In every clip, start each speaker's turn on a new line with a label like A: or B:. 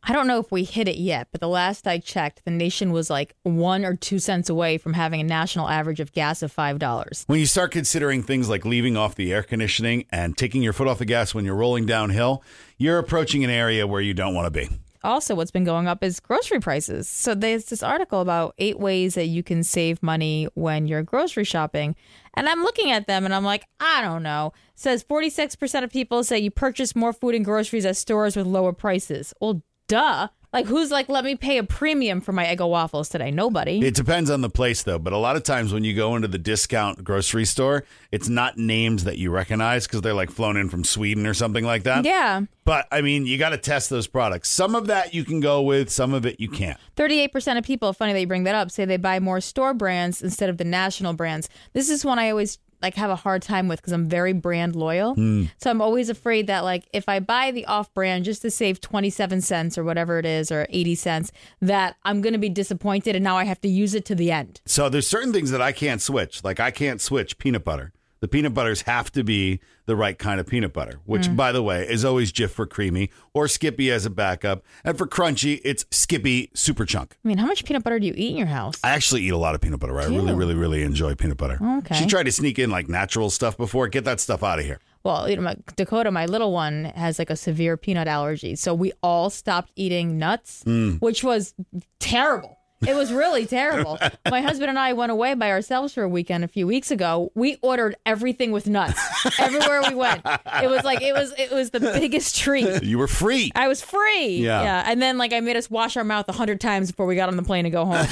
A: I don't know if we hit it yet, but the last I checked, the nation was like 1 or 2 cents away from having a national average of gas of $5.
B: When you start considering things like leaving off the air conditioning and taking your foot off the gas when you're rolling downhill, you're approaching an area where you don't want to be.
A: Also, what's been going up is grocery prices. So there's this article about 8 ways that you can save money when you're grocery shopping. And I'm looking at them and I'm like, I don't know. It says 46% of people say you purchase more food and groceries at stores with lower prices. Well, duh. Like, who's like, let me pay a premium for my Eggo waffles today? Nobody.
B: It depends on the place, though. But a lot of times when you go into the discount grocery store, it's not names that you recognize because they're like flown in from Sweden or something like that.
A: Yeah.
B: But, I mean, you got to test those products. Some of that you can go with. Some of it you can't.
A: 38% of people, funny that you bring that up, say they buy more store brands instead of the national brands. This is one I always have a hard time with because I'm very brand loyal. So I'm always afraid that if I buy the off brand just to save 27 cents or whatever it is, or 80 cents, that I'm going to be disappointed and now I have to use it to the end.
B: So there's certain things that I can't switch. Like I can't switch peanut butter. The peanut butters have to be the right kind of peanut butter, which, by the way, is always Jif for creamy or Skippy as a backup. And for crunchy, it's Skippy Super Chunk.
A: I mean, how much peanut butter do you eat in your house?
B: I actually eat a lot of peanut butter. I really, really, really enjoy peanut butter.
A: Okay.
B: She tried to sneak in natural stuff before. Get that stuff out of here.
A: Well, Dakota, my little one, has a severe peanut allergy. So we all stopped eating nuts, which was terrible. It was really terrible. My husband and I went away by ourselves for a weekend a few weeks ago. We ordered everything with nuts everywhere we went. It was the biggest treat.
B: You were free.
A: I was free. Yeah. And then I made us wash our mouth 100 times before we got on the plane to go home.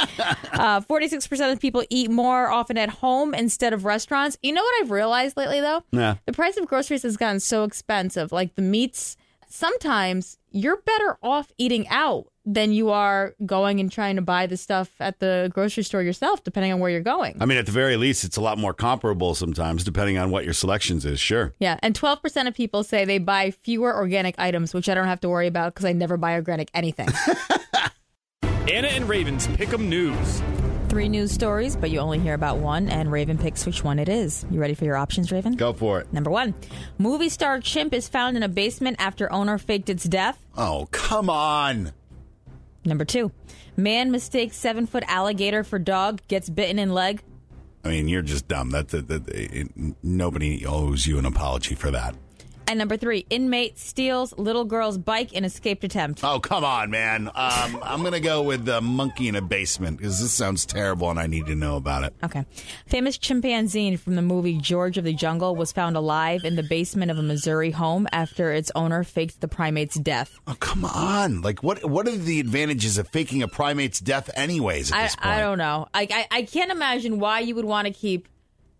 A: 46% of people eat more often at home instead of restaurants. You know what I've realized lately, though?
B: Yeah.
A: The price of groceries has gotten so expensive. Like the meats, sometimes you're better off eating out than you are going and trying to buy the stuff at the grocery store yourself, depending on where you're going.
B: I mean, at the very least, it's a lot more comparable sometimes, depending on what your selections is, sure.
A: Yeah, and 12% of people say they buy fewer organic items, which I don't have to worry about because I never buy organic anything.
C: Anna and Raven's Pick'em News.
A: 3 news stories, but you only hear about one, and Raven picks which one it is. You ready for your options, Raven?
B: Go for it.
A: Number 1, movie star chimp is found in a basement after owner faked its death.
B: Oh, come on.
A: Number 2, man mistakes 7-foot alligator for dog, gets bitten in leg.
B: I mean, you're just dumb. Nobody owes you an apology for that.
A: And number 3, inmate steals little girl's bike in escaped attempt.
B: Oh, come on, man. I'm going to go with the monkey in a basement because this sounds terrible and I need to know about it.
A: Okay. Famous chimpanzee from the movie George of the Jungle was found alive in the basement of a Missouri home after its owner faked the primate's death.
B: Oh, come on. What are the advantages of faking a primate's death anyways at this point?
A: I don't know. I can't imagine why you would want to keep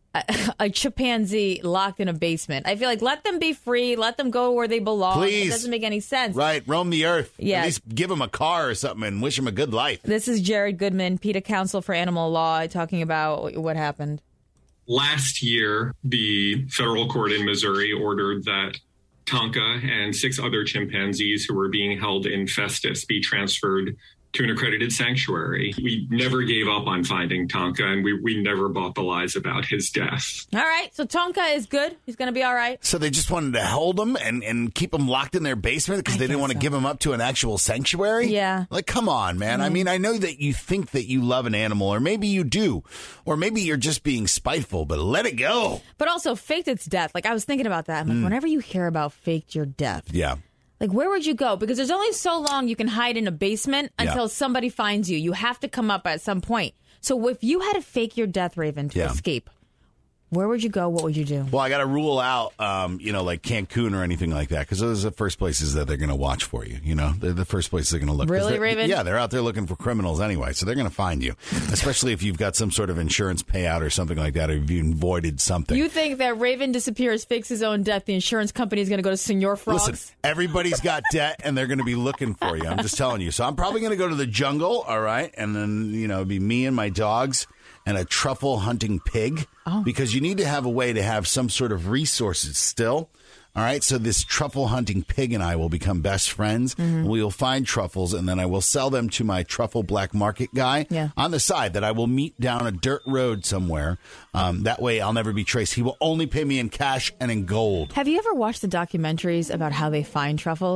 A: a chimpanzee locked in a basement. I feel like let them be free. Let them go where they belong.
B: Please.
A: It doesn't make any sense.
B: Right. Roam the earth.
A: Yeah.
B: At least give them a car or something and wish them a good life.
A: This is Jared Goodman, PETA Council for Animal Law, talking about what happened.
D: Last year, the federal court in Missouri ordered that Tonka and 6 other chimpanzees who were being held in Festus be transferred to an accredited sanctuary. We never gave up on finding Tonka, and we never bought the lies about his death.
A: All right, so Tonka is good. He's going to be all right.
B: So they just wanted to hold him and keep him locked in their basement because they didn't want to give him up to an actual sanctuary?
A: Yeah.
B: Come on, man. I mean, I know that you think that you love an animal, or maybe you do, or maybe you're just being spiteful, but let it go.
A: But also faked its death. I was thinking about that. I'm like, whenever you hear about faked your death.
B: Yeah.
A: Where would you go? Because there's only so long you can hide in a basement until somebody finds you. You have to come up at some point. So if you had to fake your death, Raven, to escape, where would you go? What would you do?
B: Well, I got to rule out, like Cancun or anything like that, because those are the first places that they're going to watch for you. They're the first places they're going to look.
A: Really, Raven?
B: Yeah, they're out there looking for criminals anyway, so they're going to find you, especially if you've got some sort of insurance payout or something like that, or if you avoided something.
A: You think that Raven disappears, fakes his own death, the insurance company is going to go to Senor Frogs?
B: Listen, everybody's got debt, and they're going to be looking for you. I'm just telling you. So I'm probably going to go to the jungle, all right, and then, it'd be me and my dogs and a truffle hunting pig, because you need to have a way to have some sort of resources still. All right, so this truffle hunting pig and I will become best friends. Mm-hmm. We will find truffles, and then I will sell them to my truffle black market guy on the side that I will meet down a dirt road somewhere. That way I'll never be traced. He will only pay me in cash and in gold.
A: Have you ever watched the documentaries about how they find truffles?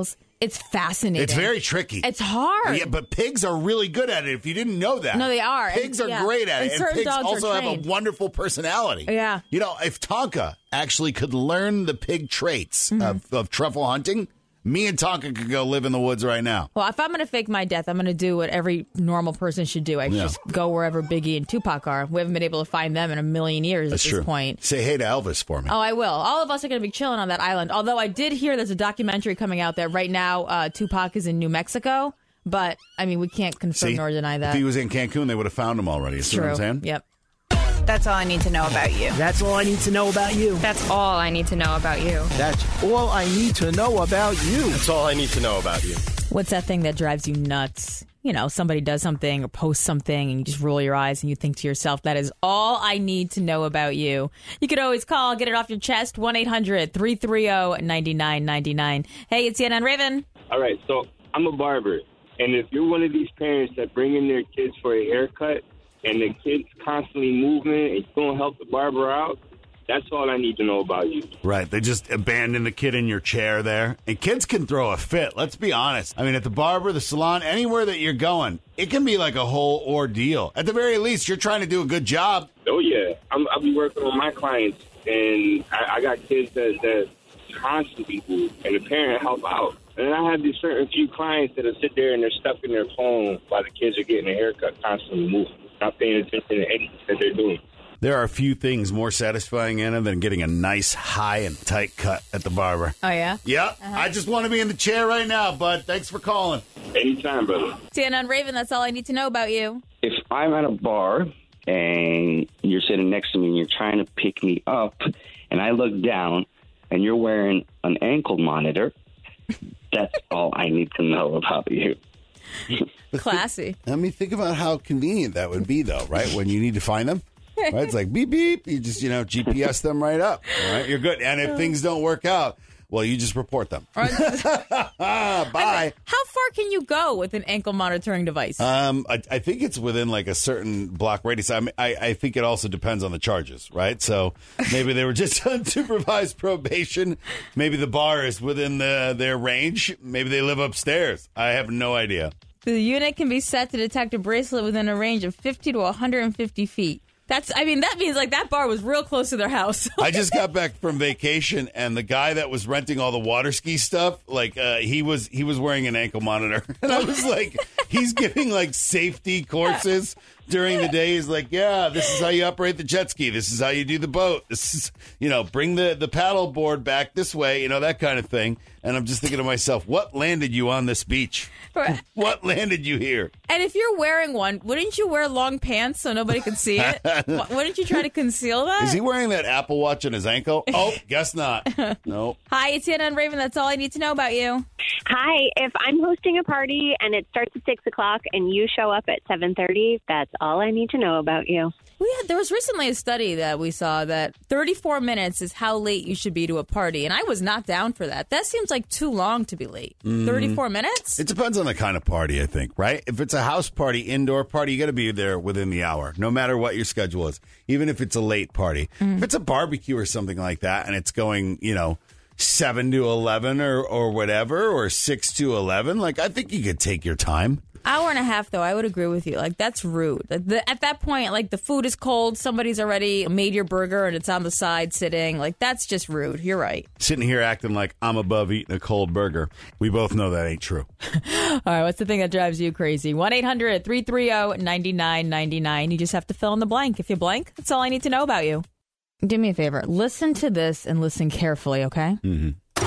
A: It's fascinating.
B: It's very tricky.
A: It's hard.
B: Yeah, but pigs are really good at it. If you didn't know that.
A: No, they are.
B: Pigs are great at it. And
A: certain
B: pigs
A: dogs
B: also
A: are
B: have a
A: trained.
B: wonderful personality.
A: Yeah.
B: You know, if Tonka actually could learn the pig traits of truffle hunting, me and Tonka could go live in the woods right now.
A: Well, if I'm going to fake my death, I'm going to do what every normal person should do. I just go wherever Biggie and Tupac are. We haven't been able to find them in a million years
B: That's
A: at
B: true.
A: this point.
B: Say hey to Elvis for me.
A: Oh, I will. All of us are going to be chilling on that island. Although I did hear there's a documentary coming out that right now Tupac is in New Mexico. But, I mean, we can't confirm nor deny that.
B: If he was in Cancun, they would have found him already. You see what I'm saying?
A: Yep.
E: That's all I need to know about you.
F: That's all I need to know about you.
E: That's all I need to know about you.
F: That's all I need to know about you.
C: That's all I need to know about you.
A: What's that thing that drives you nuts? You know, somebody does something or posts something and you just roll your eyes and you think to yourself, that is all I need to know about you. You could always call, get it off your chest, 1-800-330-9999. Hey, it's CNN Raven.
G: All right, so I'm a barber. And if you're one of these parents that bring in their kids for a haircut and the kid's constantly moving and you don't help the barber out, that's all I need to know about you.
B: Right. They just abandon the kid in your chair there. And kids can throw a fit. Let's be honest. I mean, at the barber, the salon, anywhere that you're going, it can be like a whole ordeal. At the very least, you're trying to do a good job.
G: Oh, yeah. I'll be working with my clients, and I got kids that constantly move, and the parent help out. And then I have these certain few clients that'll sit there and they're stuck in their phone while the kids are getting a haircut, constantly moving, not paying attention to anything that they're doing.
B: There are a few things more satisfying, Anna, than getting a nice, high, and tight cut at the barber.
A: Oh, yeah?
B: Yep. I just want to be in the chair right now, bud. Thanks for calling.
G: Anytime, brother.
A: CNN Raven, that's all I need to know about you.
H: If I'm at a bar and you're sitting next to me and you're trying to pick me up and I look down and you're wearing an ankle monitor, that's all I need to know about you.
A: Classy.
B: I mean, think about how convenient that would be, though, right? When you need to find them. Right? It's like beep, beep. You just, GPS them right up. All right? You're good. And if things don't work out, well, you just report them. Bye.
A: How far can you go with an ankle monitoring device?
B: I think it's within like a certain block radius. I think it also depends on the charges, right? So maybe they were just on supervised probation. Maybe the bar is within their range. Maybe they live upstairs. I have no idea.
A: The unit can be set to detect a bracelet within a range of 50 to 150 feet. That means like that bar was real close to their house.
B: I just got back from vacation, and the guy that was renting all the water ski stuff, like he was wearing an ankle monitor, and I was like, he's giving like safety courses during the day. He's like, yeah, this is how you operate the jet ski. This is how you do the boat. This is, bring the paddle board back this way, that kind of thing. And I'm just thinking to myself, what landed you on this beach? What landed you here?
A: And if you're wearing one, wouldn't you wear long pants so nobody could see it? Wouldn't you try to conceal that?
B: Is he wearing that Apple Watch on his ankle? Oh, guess not. No.
A: Hi, it's CNN Raven. That's all I need to know about you.
I: Hi. If I'm hosting a party and it starts at 6 o'clock and you show up at 7:30, that's all I need to know about you.
A: There was recently a study that we saw that 34 minutes is how late you should be to a party, and I was not down for that. That seems like too long to be late. 34 minutes?
B: It depends on the kind of party, I think, right? If it's a house party, indoor party, you got to be there within the hour, no matter what your schedule is, even if it's a late party. If it's a barbecue or something like that, and it's going, 7 to 11 or whatever, or 6 to 11, like, I think you could take your time.
A: Hour and a half, though, I would agree with you. Like, that's rude. At that point, like, the food is cold. Somebody's already made your burger, and it's on the side sitting. Like, that's just rude. You're right.
B: Sitting here acting like I'm above eating a cold burger. We both know that ain't true.
A: All right, what's the thing that drives you crazy? 1-800-330-9999. You just have to fill in the blank. If you blank, that's all I need to know about you. Do me a favor. Listen to this and listen carefully, okay?
B: Mm-hmm.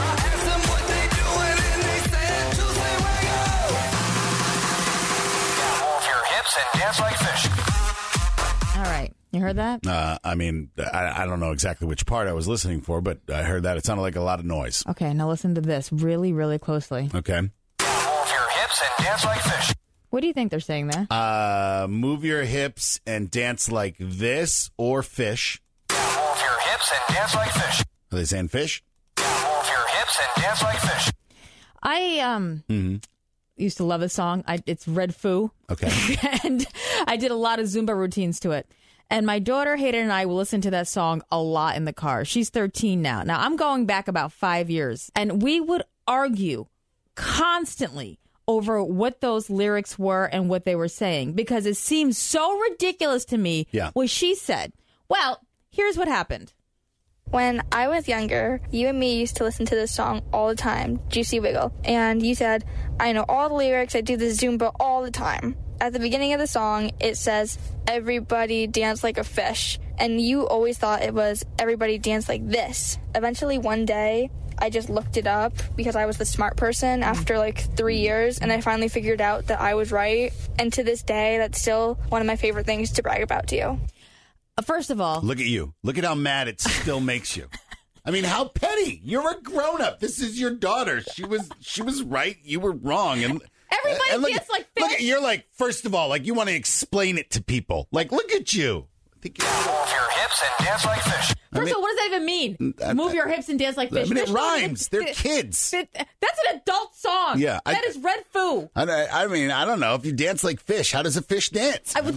J: Dance like fish.
A: All right. You heard that?
B: I don't know exactly which part I was listening for, but I heard that. It sounded like a lot of noise.
A: Okay, now listen to this really, really closely.
B: Okay.
J: Move your hips and dance like fish.
A: What do you think they're saying there?
B: Move your hips and dance like this or fish.
J: Move your hips and dance like fish.
B: Are they saying fish?
J: Move your hips and dance like fish.
A: I used to love this song. It's Red Foo.
B: Okay.
A: And I did a lot of Zumba routines to it. And my daughter Hayden and I will listen to that song a lot in the car. She's 13 now. Now, I'm going back about 5 years. And we would argue constantly over what those lyrics were and what they were saying because it seemed so ridiculous to me what she said. Well, here's what happened.
K: When I was younger, you and me used to listen to this song all the time, Juicy Wiggle. And you said, I know all the lyrics, I do the Zumba all the time. At the beginning of the song, it says, everybody dance like a fish. And you always thought it was everybody dance like this. Eventually, one day, I just looked it up because I was the smart person after like 3 years. And I finally figured out that I was right. And to this day, that's still one of my favorite things to brag about to you.
A: First of all,
B: look at you. Look at how mad it still makes you. I mean, how petty. You're a grown-up. This is your daughter. She was right. You were wrong. And
A: everybody gets like fish.
B: Look, you're like, first of all, like you want to explain it to people. Like, look at you.
J: Move your hips and dance like fish.
A: First of all, what does that even mean? Move your hips and dance like fish.
B: I mean, it
A: Fish
B: rhymes. They're kids.
A: That's an adult song.
B: Yeah,
A: that is Red Foo.
B: I mean, I don't know. If you dance like fish, how does a fish dance? I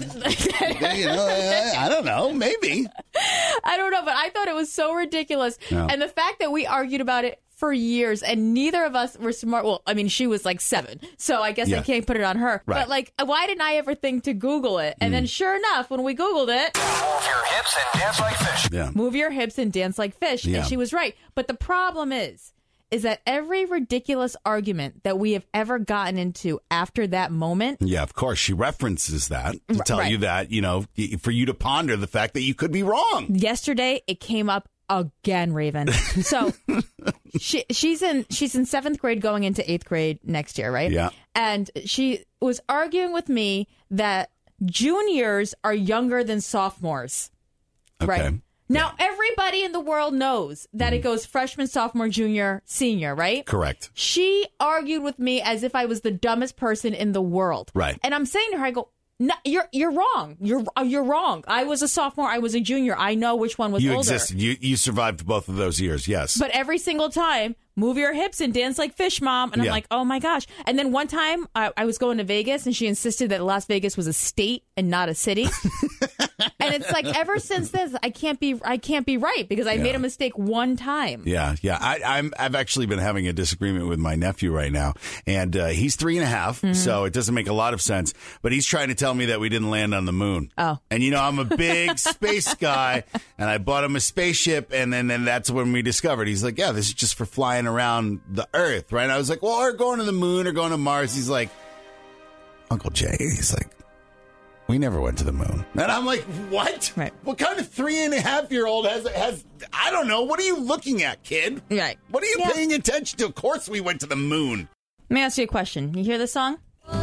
B: don't know. Maybe.
A: I don't know, but I thought it was so ridiculous. No. And the fact that we argued about it for years and neither of us were smart. Well, I mean, she was like 7, so I guess I can't put it on her. Right. But like, why didn't I ever think to Google it? And then sure enough, when we Googled it,
J: move your hips and dance like fish.
B: Yeah.
A: Move your hips and dance like fish. Yeah. And she was right. But the problem is that every ridiculous argument that we have ever gotten into after that moment.
B: Yeah, of course. She references that to tell you that, you know, for you to ponder the fact that you could be wrong.
A: Yesterday, it came up again, Raven. So she's in 7th grade going into 8th grade next year, right?
B: Yeah.
A: And she was arguing with me that juniors are younger than sophomores.
B: Okay.
A: Right. Now, everybody in the world knows that it goes freshman, sophomore, junior, senior, right?
B: Correct.
A: She argued with me as if I was the dumbest person in the world.
B: Right.
A: And I'm saying to her, I go, no, you're wrong. You're wrong. I was a sophomore. I was a junior. I know which one was older.
B: You existed. You survived both of those years. Yes.
A: But every single time, move your hips and dance like fish, Mom. And I'm like, oh my gosh. And then one time I was going to Vegas and she insisted that Las Vegas was a state and not a city. And it's like ever since this, I can't be right because I made a mistake one time.
B: Yeah. I've actually been having a disagreement with my nephew right now, and he's 3.5, so it doesn't make a lot of sense. But he's trying to tell me that we didn't land on the moon.
A: Oh,
B: and you know I'm a big space guy, and I bought him a spaceship, and then that's when we discovered. He's like, yeah, this is just for flying around the Earth, right? And I was like, well, or going to the moon or going to Mars. He's like, Uncle Jay. He's like, we never went to the moon. And I'm like, what?
A: Right.
B: What kind of 3.5-year-old has, I don't know. What are you looking at, kid?
A: Right.
B: What are you paying attention to? Of course we went to the moon.
A: Let me ask you a question. You hear this song?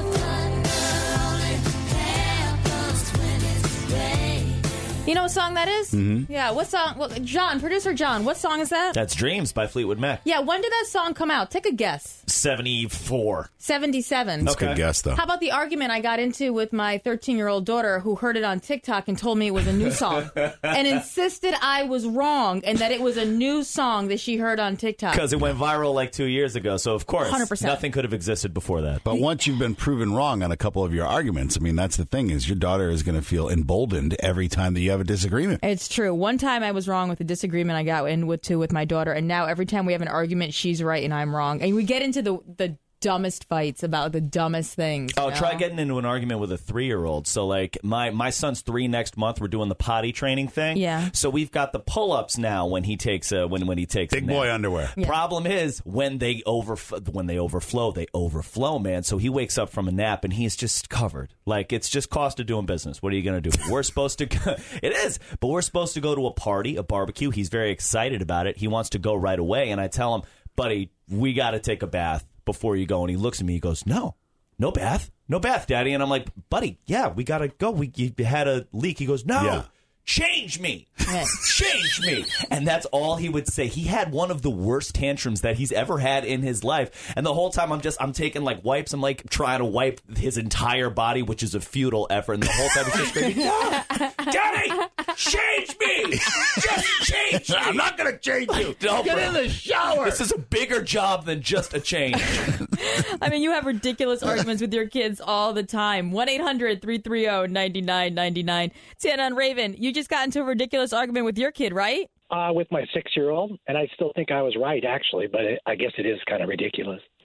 A: You know what song that is?
B: Mm-hmm.
A: Yeah, what song? Well, John, producer John, what song is that?
L: That's Dreams by Fleetwood Mac.
A: Yeah, when did that song come out? Take a guess.
L: 74.
A: 77.
B: That's a good guess, though.
A: How about the argument I got into with my 13-year-old daughter who heard it on TikTok and told me it was a new song and insisted I was wrong and that it was a new song that she heard on TikTok.
L: Because it went viral like 2 years ago, so of course
A: 100%.
L: Nothing could have existed before that.
B: But once you've been proven wrong on a couple of your arguments, I mean, that's the thing is your daughter is going to feel emboldened every time that you have a disagreement.
A: It's true. One time I was wrong with a disagreement I got into with my daughter, and now every time we have an argument, she's right and I'm wrong. And we get into the dumbest fights about the dumbest things.
L: Oh, try getting into an argument with a 3-year-old. So, like, my son's 3 next month. We're doing the potty training thing.
A: Yeah.
L: So we've got the pull-ups now when he takes when he takes
B: big boy underwear.
A: Yeah.
L: Problem is when they overflow, they overflow, man. So he wakes up from a nap and he's just covered. Like, it's just cost of doing business. What are you going to do? We're supposed to go, it is, but we're supposed to go to a party, a barbecue. He's very excited about it. He wants to go right away. And I tell him, buddy, we got to take a bath before you go. And he looks at me, he goes, no bath, Daddy. And I'm like, buddy, yeah, we gotta go. You had a leak. He goes, no, change me. Change me. And that's all he would say. He had one of the worst tantrums that he's ever had in his life. And the whole time I'm taking like wipes. I'm like trying to wipe his entire body, which is a futile effort. And the whole time he's just screaming, no, Daddy, change me. Just change me.
B: I'm not going to change you.
L: No,
B: get in the shower.
L: This is a bigger job than just a change.
A: I mean, you have ridiculous arguments with your kids all the time. 1-800-330-9999. Santa and Raven, you just got into a ridiculous argument with your kid, right?
M: With my 6-year-old, and I still think I was right, actually, but I guess it is kind of ridiculous.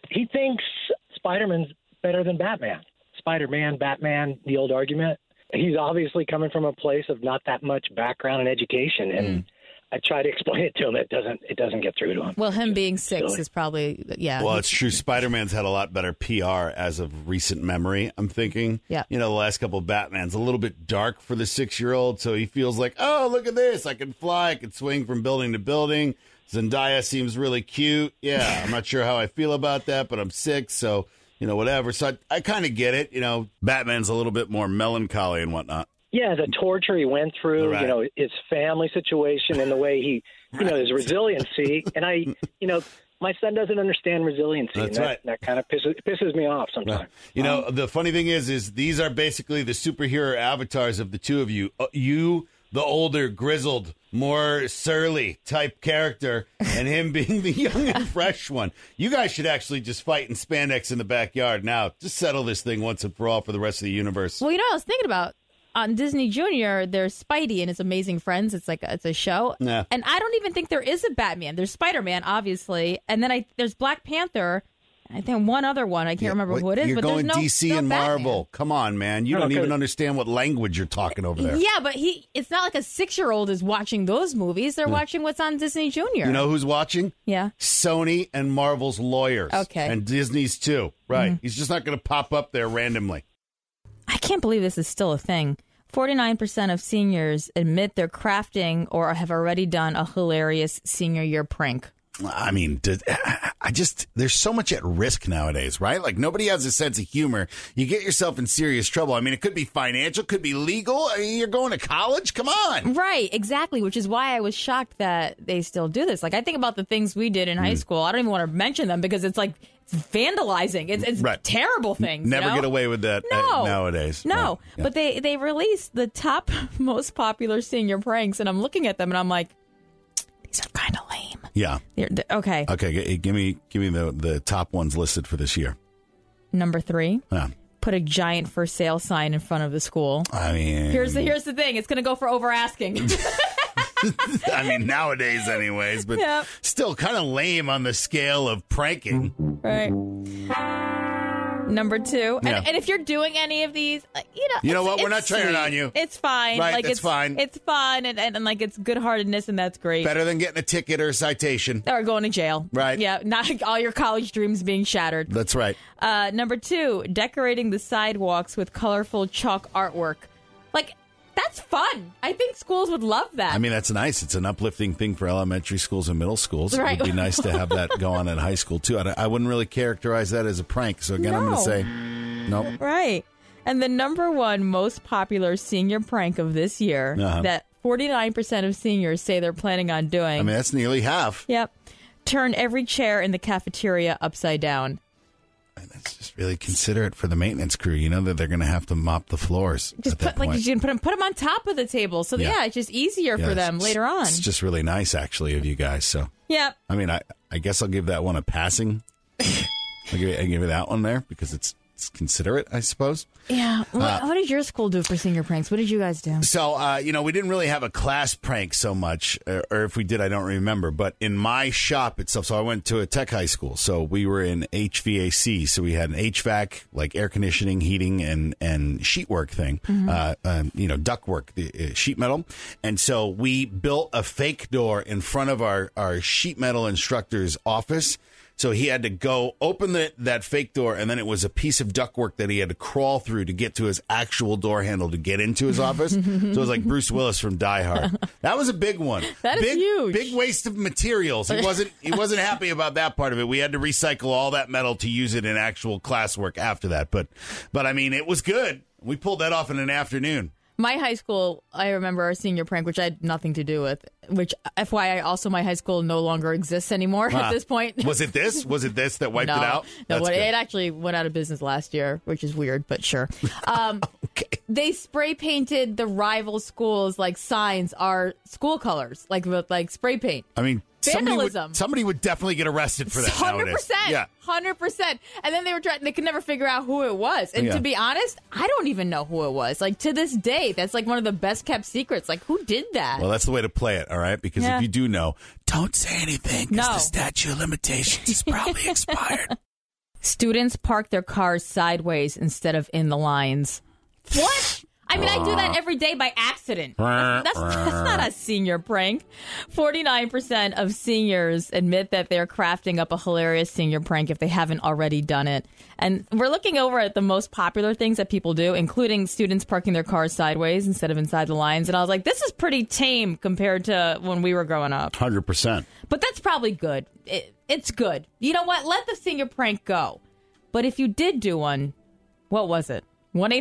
M: he thinks Spider-Man's better than Batman. Spider-Man, Batman, the old argument. He's obviously coming from a place of not that much background and education, and I try to explain it to him. It doesn't get through to him.
A: Well, him being 6 is probably, yeah.
B: Well, it's true. Spider-Man's had a lot better PR as of recent memory, I'm thinking.
A: Yeah.
B: You know, the last couple of Batman's a little bit dark for the 6-year-old, so he feels like, oh, look at this. I can fly. I can swing from building to building. Zendaya seems really cute. Yeah, I'm not sure how I feel about that, but I'm 6, so, you know, whatever. So I kind of get it. You know, Batman's a little bit more melancholy and whatnot.
M: Yeah, the torture he went through,
B: Right.
M: you know, his family situation and the way he, you know, his resiliency. And my son doesn't understand resiliency.
B: That's
M: and
B: right.
M: That kind of pisses me off sometimes.
B: You know, the funny thing is these are basically the superhero avatars of the two of you. You, the older, grizzled, more surly type character, and him being the young and fresh one. You guys should actually just fight in spandex in the backyard now. Just settle this thing once and for all for the rest of the universe.
A: Well, you know what I was thinking about? On Disney Junior, there's Spidey and his Amazing Friends. It's a show.
B: Yeah.
A: And I don't even think there is a Batman. There's Spider-Man, obviously. And then there's Black Panther. I think one other one. I can't remember who it is.
B: You're
A: but
B: going
A: there's no,
B: DC
A: no
B: and
A: Batman.
B: Marvel. Come on, man. You don't even understand what language you're talking over there.
A: Yeah, but it's not like a 6-year-old is watching those movies. They're watching what's on Disney Junior.
B: You know who's watching?
A: Yeah.
B: Sony and Marvel's lawyers.
A: Okay.
B: And Disney's too. Right. He's just not going to pop up there randomly.
A: I can't believe this is still a thing. 49% of seniors admit they're crafting or have already done a hilarious senior year prank.
B: I mean, there's so much at risk nowadays, right? Like, nobody has a sense of humor. You get yourself in serious trouble. I mean, it could be financial, could be legal. I mean, you're going to college. Come on.
A: Right, exactly, which is why I was shocked that they still do this. Like, I think about the things we did in high school. I don't even want to mention them because it's like it's vandalizing. It's
B: Right.
A: terrible things.
B: Never
A: you know?
B: get away with that nowadays.
A: No,
B: Right. Yeah.
A: but they released the top most popular senior pranks, and I'm looking at them and I'm like, these are kind of lame.
B: Yeah.
A: Okay.
B: Okay. Give me the top ones listed for this year.
A: Number 3.
B: Yeah.
A: Put a giant for sale sign in front of the school.
B: I mean,
A: Here's the thing. It's going to go for over asking.
B: I mean, nowadays, anyways, but
A: Yep.
B: still kind of lame on the scale of pranking.
A: Right. Number 2.
B: Yeah.
A: And if you're doing any of these,
B: You know
A: it's-
B: what? We're not
A: it's
B: turning
A: sweet.
B: on you.
A: It's fine.
B: Right,
A: Like
B: that's
A: it's
B: fine.
A: It's fun and like it's good-heartedness, and that's great.
B: Better than getting a ticket or a citation.
A: Or going to jail.
B: Right.
A: Yeah. Not all your college dreams being shattered.
B: That's right.
A: Number 2, decorating the sidewalks with colorful chalk artwork. Like, that's fun. I think schools would love that.
B: I mean, that's nice. It's an uplifting thing for elementary schools and middle schools.
A: Right.
B: It would be nice to have that go on in high school, too. I wouldn't really characterize that as a prank. So, again, I'm going to say, nope.
A: Right. And the number 1 most popular senior prank of this year that 49% of seniors say they're planning on doing.
B: I mean, that's nearly half.
A: Yep. Turn every chair in the cafeteria upside down.
B: That's just really considerate for the maintenance crew. You know that they're going to have to mop the floors
A: Just
B: at that
A: put
B: point.
A: you can put them on top of the table. So
B: Yeah.
A: it's just easier
B: Yeah,
A: for them
B: it's-
A: later on.
B: It's just really nice, actually, of you guys. So,
A: Yep.
B: I mean, I guess I'll give that one a passing. I'll give you that one there because it's considerate, I suppose.
A: Yeah. What did your school do for senior pranks? What did you guys do?
B: So, we didn't really have a class prank so much, or if we did, I don't remember. But in my shop itself, so I went to a tech high school. So we were in HVAC. So we had an HVAC, like air conditioning, heating, and sheet work thing, duct work, the sheet metal. And so we built a fake door in front of our sheet metal instructor's office. So he had to go open that fake door, and then it was a piece of ductwork that he had to crawl through to get to his actual door handle to get into his office. So it was like Bruce Willis from Die Hard. That was a big one.
A: That is huge.
B: Big waste of materials. He wasn't happy about that part of it. We had to recycle all that metal to use it in actual classwork after that. But I mean, it was good. We pulled that off in an afternoon.
A: My high school, I remember our senior prank, which I had nothing to do with, which, FYI, also my high school no longer exists anymore at this point.
B: Was it this? Was it this that wiped
A: No.
B: it out?
A: No,
B: That's good.
A: it actually went out of business last year, which is weird, but sure. They spray painted the rival schools, like signs, are school colors, like with spray paint.
B: I mean,
A: Vandalism.
B: somebody would definitely get arrested for that
A: 100%.
B: nowadays. Yeah.
A: 100%. And then they could never figure out who it was. And
B: Yeah.
A: to be honest, I don't even know who it was. Like, to this day, that's like one of the best kept secrets. Like, who did that?
B: Well, that's the way to play it, all right? Because
A: Yeah.
B: if you do know, don't say anything because
A: No.
B: the statute of limitations is probably expired.
A: Students park their cars sideways instead of in the lines. What? I mean, I do that every day by accident. That's not a senior prank. 49% of seniors admit that they're crafting up a hilarious senior prank if they haven't already done it. And we're looking over at the most popular things that people do, including students parking their cars sideways instead of inside the lines. And I was like, this is pretty tame compared to when we were growing up.
B: 100%.
A: But that's probably good. It's good. You know what? Let the senior prank go. But if you did do one, what was it?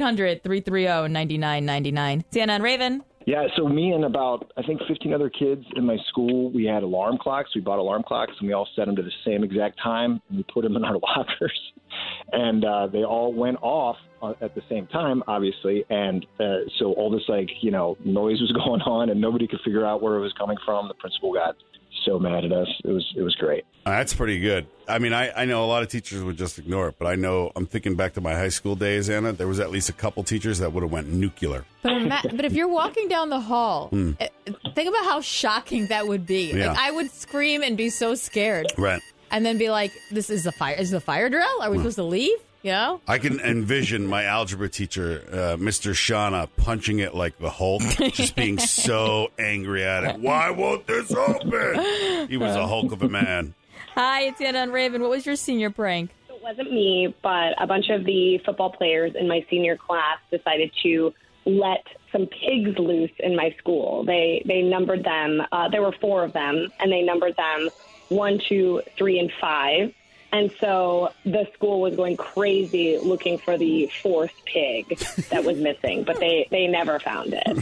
A: 1-800-330-9999. Sienna and Raven.
N: Yeah, so me and about, I think, 15 other kids in my school, we had alarm clocks. We bought alarm clocks, and we all set them to the same exact time, and we put them in our lockers. And they all went off at the same time, obviously. And so all this, noise was going on, and nobody could figure out where it was coming from. The principal got so mad at us. It was great.
B: That's pretty good. I mean, I know a lot of teachers would just ignore it, but I'm thinking back to my high school days, Anna. There was at least a couple teachers that would have went nuclear.
A: But if you're walking down the hall, think about how shocking that would be.
B: Yeah.
A: Like, I would scream and be so scared.
B: Right.
A: And then be like, this is the fire. Is the fire drill? Are we supposed to leave? You know?
B: I can envision my algebra teacher, Mr. Shauna, punching it like the Hulk, just being so angry at it. Why won't this open? He was a Hulk of a man.
A: Hi, it's Anna and Raven. What was your senior prank?
O: It wasn't me, but a bunch of the football players in my senior class decided to let some pigs loose in my school. They numbered them. There were 4 of them, and they numbered them 1, 2, 3, and 5. And so the school was going crazy looking for the 4th pig that was missing, but they never found it.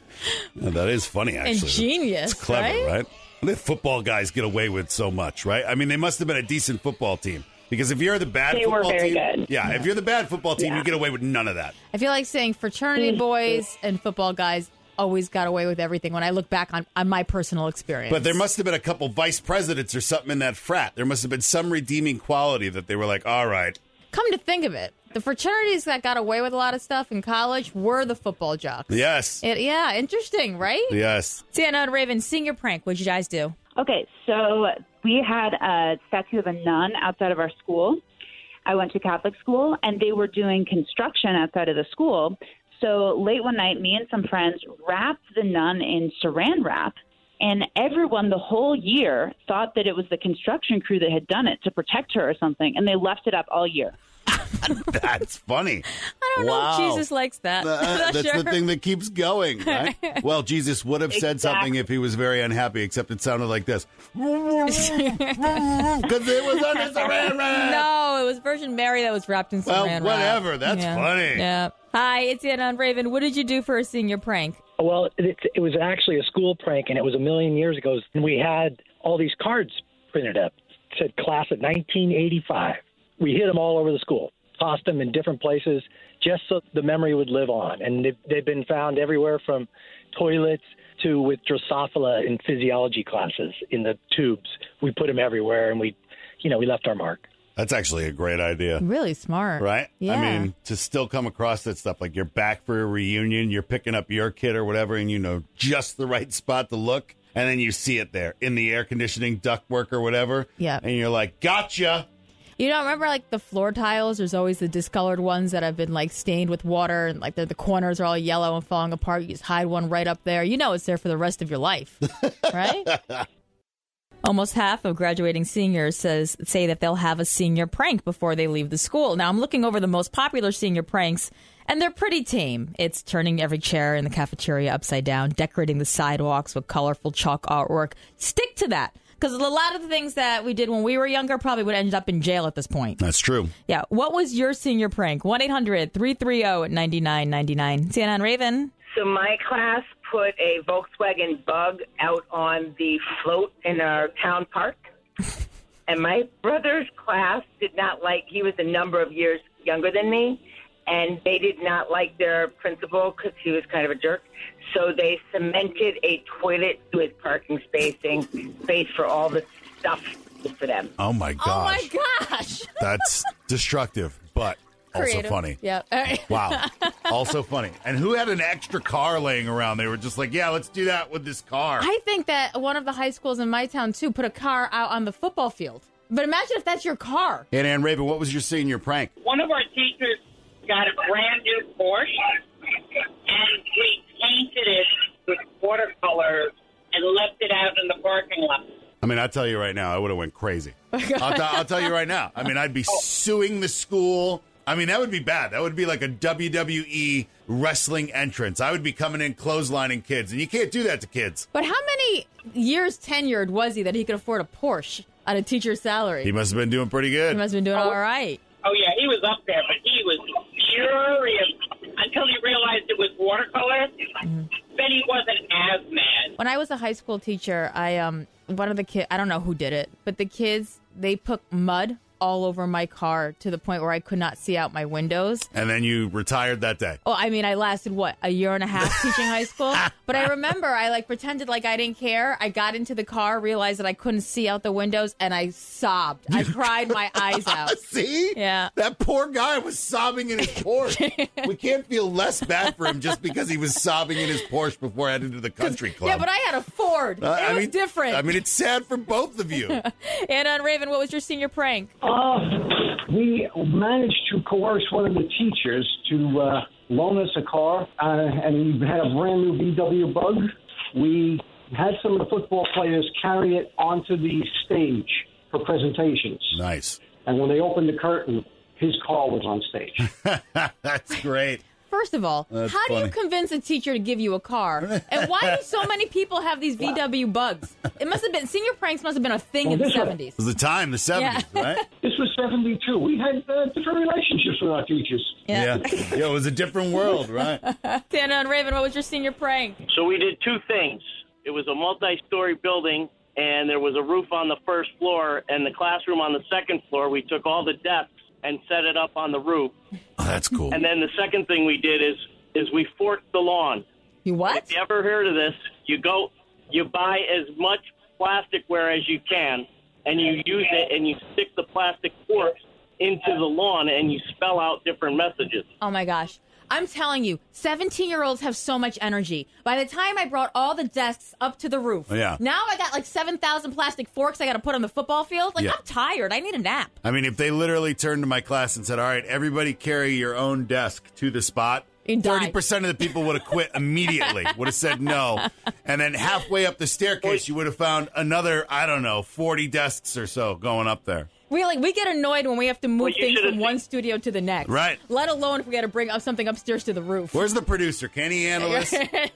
B: That is funny, actually.
A: Ingenious,
B: it's clever, right? The football guys get away with so much, right? I mean, they must have been a decent football team. Because if you're the bad
O: they
B: football
O: were very
B: team,
O: good.
B: Yeah, if you're the bad football team,
O: Yeah.
B: you get away with none of that.
A: I feel like saying fraternity boys and football guys always got away with everything when I look back on my personal experience.
B: But there must have been a couple vice presidents or something in that frat. There must have been some redeeming quality that they were like, all right.
A: Come to think of it, the fraternities that got away with a lot of stuff in college were the football jocks.
B: Yes.
A: Yeah, interesting, right?
B: Yes.
A: Sienna and Raven, senior prank. What'd you guys do?
P: Okay, so we had a statue of a nun outside of our school. I went to Catholic school, and they were doing construction outside of the school. So late one night, me and some friends wrapped the nun in saran wrap, and everyone the whole year thought that it was the construction crew that had done it to protect her or something, and they left it up all year.
B: That's funny.
A: I don't know if Jesus likes that.
B: That's
A: Sure.
B: the thing that keeps going, right? Well, Jesus would have said something if he was very unhappy, except it sounded like this. Because it was under saran wrap.
A: No, it was Virgin Mary that was wrapped in saran
B: Well,
A: wrap.
B: whatever. That's
A: Yeah.
B: funny.
A: Yeah. Hi, it's Anna and Raven. What did you do for a senior prank?
M: Well, it was actually a school prank, and it was a million years ago. And we had all these cards printed up. It said class of 1985. We hid them all over the school, tossed them in different places just so the memory would live on. And they've been found everywhere from toilets to with Drosophila in physiology classes in the tubes. We put them everywhere, and we left our mark.
B: That's actually a great idea.
A: Really smart.
B: Right?
A: Yeah.
B: I mean, to still come across that stuff, like you're back for a reunion, you're picking up your kid or whatever, and you know just the right spot to look, and then you see it there in the air conditioning ductwork or whatever.
A: Yeah.
B: And you're like, gotcha.
A: You don't remember like the floor tiles? There's always the discolored ones that have been like stained with water and like the corners are all yellow and falling apart. You just hide one right up there. You know it's there for the rest of your life, right? Almost half of graduating seniors say that they'll have a senior prank before they leave the school. Now, I'm looking over the most popular senior pranks, and they're pretty tame. It's turning every chair in the cafeteria upside down, decorating the sidewalks with colorful chalk artwork. Stick to that, because a lot of the things that we did when we were younger probably would end up in jail at this point.
B: That's true.
A: Yeah. What was your senior prank? 1-800-330-9999. Sienna and Raven.
Q: So my class put a Volkswagen Bug out on the float in our town park. And my brother's class did not like, he was a number of years younger than me, and they did not like their principal because he was kind of a jerk. So they cemented a toilet to his parking space for all the stuff for them.
B: Oh, my gosh.
A: Oh, my gosh.
B: That's destructive, but also
A: Creative.
B: funny.
A: Yeah. All right.
B: Wow. Also funny. And who had an extra car laying around? They were just like, yeah, let's do that with this car.
A: I think that one of the high schools in my town, too, put a car out on the football field. But imagine if that's your car.
B: And Ann Raven, what was your senior prank?
R: One of our teachers got a brand new Porsche, and we painted it with watercolor and left it out in the parking lot.
B: I mean, I'll tell you right now, I would have went crazy. I'll tell you right now. I mean, I'd be suing the school. I mean, that would be bad. That would be like a WWE wrestling entrance. I would be coming in clotheslining kids, and you can't do that to kids.
A: But how many years tenured was he that he could afford a Porsche on a teacher's salary?
B: He must have been doing pretty good.
A: He must have been doing all right.
R: Oh, yeah, he was up there, but he was furious until he realized it was watercolor. Then he wasn't as mad.
A: When I was a high school teacher, one of the kids, I don't know who did it, but the kids, they put mud all over my car to the point where I could not see out my windows.
B: And then you retired that day.
A: Oh, I mean, I lasted, a year and a half teaching high school? But I remember I, pretended like I didn't care. I got into the car, realized that I couldn't see out the windows, and I sobbed. I cried my eyes out.
B: See?
A: Yeah.
B: That poor guy was sobbing in his Porsche. We can't feel less bad for him just because he was sobbing in his Porsche before heading to the country club.
A: Yeah, but I had a Ford. It was different.
B: I mean, it's sad for both of you.
A: And Raven, what was your senior prank?
S: We managed to coerce one of the teachers to loan us a car, and we had a brand new VW Bug. We had some of the football players carry it onto the stage for presentations.
B: Nice.
S: And when they opened the curtain, his car was on stage.
B: That's great.
A: First of all, how do you convince a teacher to give you a car? And why do so many people have these VW Bugs? It must have been, senior pranks must have been a thing in the 70s.
B: It was the time, the 70s, right?
S: This was 72. We had different relationships with our teachers.
B: Yeah, it was a different world, right?
A: Tana and Raven, what was your senior prank?
T: So we did two things. It was a multi-story building, and there was a roof on the first floor, and the classroom on the second floor. We took all the desks and set it up on the roof.
B: Oh, that's cool.
T: And then the second thing we did is we forked the lawn.
A: You what?
T: If you ever heard of this, you buy as much plasticware as you can, and you use it, and you stick the plastic forks into the lawn, and you spell out different messages.
A: Oh, my gosh. I'm telling you, 17-year-olds have so much energy. By the time I brought all the desks up to the roof, now I got 7,000 plastic forks I got to put on the football field. I'm tired. I need a nap.
B: I mean, if they literally turned to my class and said, all right, everybody carry your own desk to the spot, 30% of the people would have quit immediately, would have said no. And then halfway up the staircase, you would have found another, 40 desks or so going up there.
A: We get annoyed when we have to move things from one studio to the next.
B: Right.
A: Let alone if we got to bring up something upstairs to the roof.
B: Where's the producer? Can he handle this?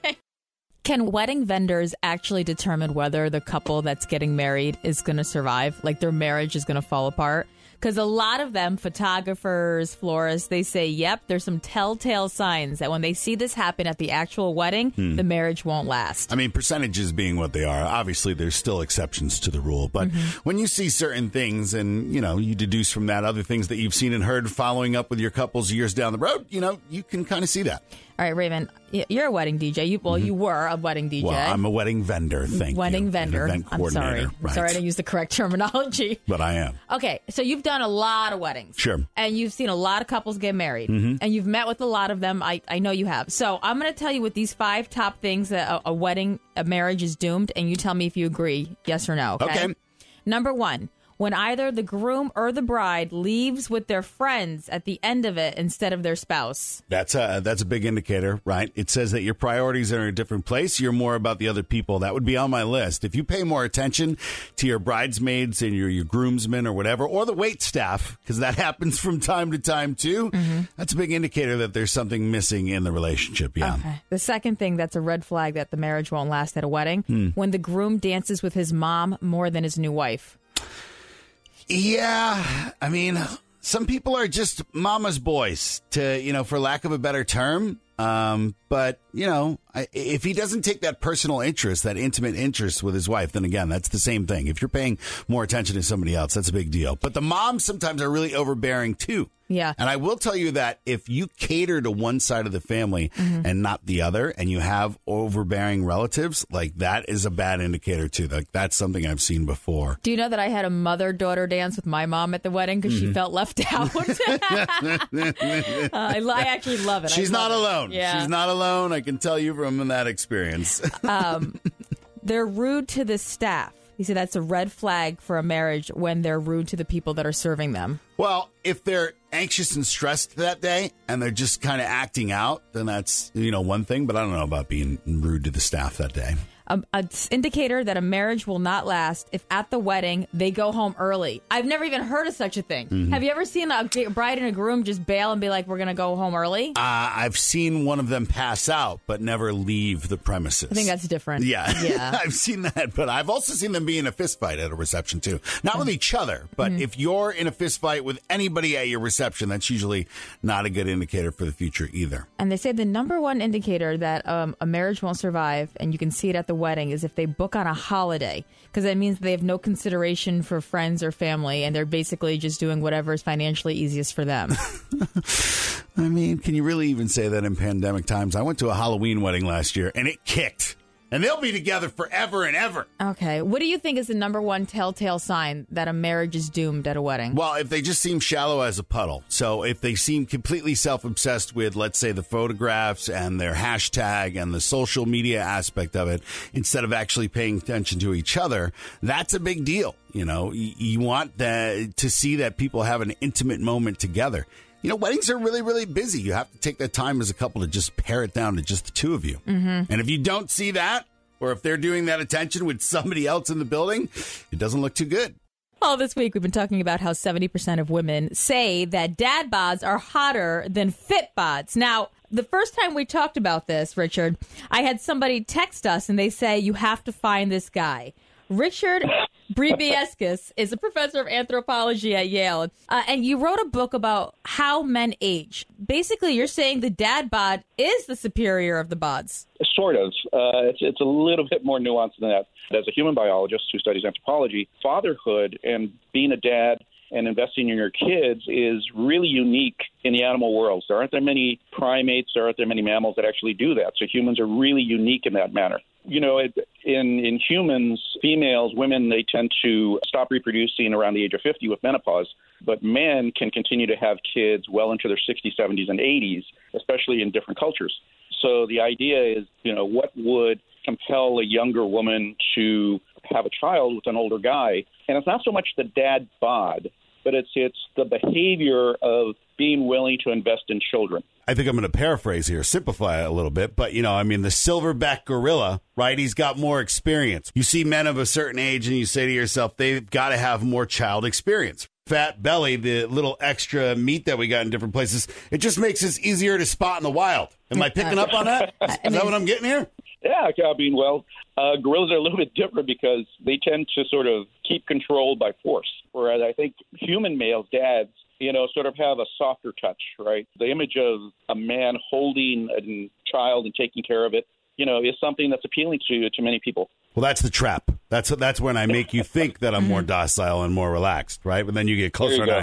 A: Can wedding vendors actually determine whether the couple that's getting married is going to survive? Like their marriage is going to fall apart? Because a lot of them, photographers, florists, they say, yep, there's some telltale signs that when they see this happen at the actual wedding, the marriage won't last.
B: I mean, percentages being what they are, obviously there's still exceptions to the rule. But when you see certain things and, you deduce from that other things that you've seen and heard following up with your couples years down the road, you can kind of see that.
A: All right, Raven, you're a wedding DJ. You were a wedding DJ.
B: Well, I'm a wedding vendor, thank you.
A: Wedding vendor.
B: An event
A: I'm sorry.
B: coordinator. Right.
A: I'm sorry I didn't use the correct terminology.
B: But I am.
A: Okay, so you've done a lot of weddings.
B: Sure.
A: And you've seen a lot of couples get married. And you've met with a lot of them. I know you have. So I'm going to tell you with these 5 top things that a marriage is doomed, and you tell me if you agree, yes or no. Okay. Number 1. When either the groom or the bride leaves with their friends at the end of it instead of their spouse.
B: That's a big indicator, right? It says that your priorities are in a different place. You're more about the other people. That would be on my list. If you pay more attention to your bridesmaids and your groomsmen or whatever, or the wait staff, because that happens from time to time too, that's a big indicator that there's something missing in the relationship. Yeah.
A: Okay. The second thing that's a red flag that the marriage won't last at a wedding, when the groom dances with his mom more than his new wife.
B: Yeah, I mean, some people are just mama's boys, for lack of a better term. But, if he doesn't take that personal interest, that intimate interest with his wife, then again, that's the same thing. If you're paying more attention to somebody else, that's a big deal. But the moms sometimes are really overbearing, too.
A: Yeah.
B: And I will tell you that if you cater to one side of the family and not the other, and you have overbearing relatives, that is a bad indicator, too. That's something I've seen before.
A: Do you know that I had a mother-daughter dance with my mom at the wedding because she felt left out? I actually love it.
B: She's not alone.
A: Yeah.
B: She's not alone. I can tell you from that experience.
A: They're rude to the staff. He said that's a red flag for a marriage when they're rude to the people that are serving them.
B: Well, if they're anxious and stressed that day and they're just kind of acting out, then that's, one thing. But I don't know about being rude to the staff that day.
A: An indicator that a marriage will not last if at the wedding they go home early. I've never even heard of such a thing.
B: Mm-hmm.
A: Have you ever seen a bride and a groom just bail and be like, we're going to go home early?
B: I've seen one of them pass out, but never leave the premises.
A: I think that's different.
B: Yeah. I've seen that, but I've also seen them be in a fist fight at a reception too. Not with each other, but if you're in a fist fight with anybody at your reception, that's usually not a good indicator for the future either.
A: And they say the number one indicator that a marriage won't survive, and you can see it at the wedding, is if they book on a holiday, because that means they have no consideration for friends or family, and they're basically just doing whatever is financially easiest for them.
B: I mean, can you really even say that in pandemic times? I went to a Halloween wedding last year, and it kicked. And they'll be together forever and ever.
A: Okay. What do you think is the number one telltale sign that a marriage is doomed at a wedding?
B: Well, if they just seem shallow as a puddle. So if they seem completely self-obsessed with, let's say, the photographs and their hashtag and the social media aspect of it, instead of actually paying attention to each other, that's a big deal. You want to see that people have an intimate moment together. Weddings are really, really busy. You have to take that time as a couple to just pare it down to just the two of you. Mm-hmm. And if you don't see that, or if they're doing that attention with somebody else in the building, it doesn't look too good.
A: All this week, we've been talking about how 70% of women say that dad bods are hotter than fit bods. Now, the first time we talked about this, Richard, I had somebody text us and they say, you have to find this guy. Richard Bribieskis is a professor of anthropology at Yale, and you wrote a book about how men age. Basically, you're saying the dad bod is the superior of the bods.
U: Sort of. It's a little bit more nuanced than that. As a human biologist who studies anthropology, fatherhood and being a dad and investing in your kids is really unique in the animal world. There aren't that many primates, there aren't that many mammals that actually do that. So humans are really unique in that manner. In humans, females, women, they tend to stop reproducing around the age of 50 with menopause. But men can continue to have kids well into their 60s, 70s, and 80s, especially in different cultures. So the idea is, what would compel a younger woman to have a child with an older guy? And it's not so much the dad bod, but it's the behavior of being willing to invest in children.
B: I think I'm going to paraphrase here, simplify it a little bit. But, the silverback gorilla, right? He's got more experience. You see men of a certain age and you say to yourself, they've got to have more child experience. Fat belly, the little extra meat that we got in different places, it just makes us easier to spot in the wild. Am I picking up on that? Is that what I'm getting here?
U: Yeah, gorillas are a little bit different because they tend to sort of keep control by force. Whereas I think human males, dads, sort of have a softer touch, right? The image of a man holding a child and taking care of it, is something that's appealing to many people.
B: Well, that's the trap. That's when I make you think that I'm more docile and more relaxed, right? But then you get closer and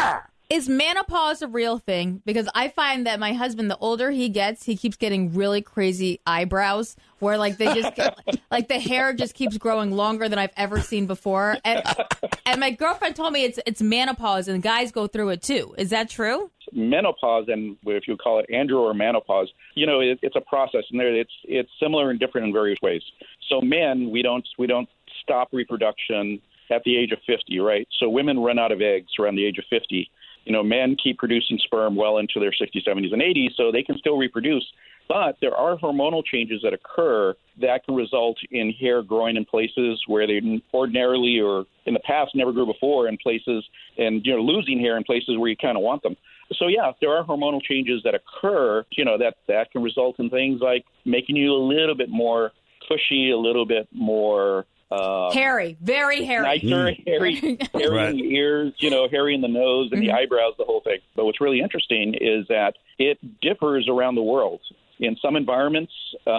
A: Is menopause a real thing? Because I find that my husband, the older he gets, he keeps getting really crazy eyebrows where they just like the hair just keeps growing longer than I've ever seen before. And my girlfriend told me it's menopause and guys go through it too. Is that true?
U: Menopause, and if you call it andro or menopause, it's a process, and it's similar and different in various ways. So men, we don't stop reproduction at the age of 50, right? So women run out of eggs around the age of 50. Men keep producing sperm well into their 60s, 70s, and 80s, so they can still reproduce. But there are hormonal changes that occur that can result in hair growing in places where they ordinarily or in the past never grew before, in places, and losing hair in places where you kind of want them. So, yeah, there are hormonal changes that occur, that can result in things like making you a little bit more cushy, a little bit more
A: hairy, very hairy.
U: Nicer, hairy right. In the ears, hairy in the nose and the eyebrows, the whole thing. But what's really interesting is that it differs around the world. In some environments,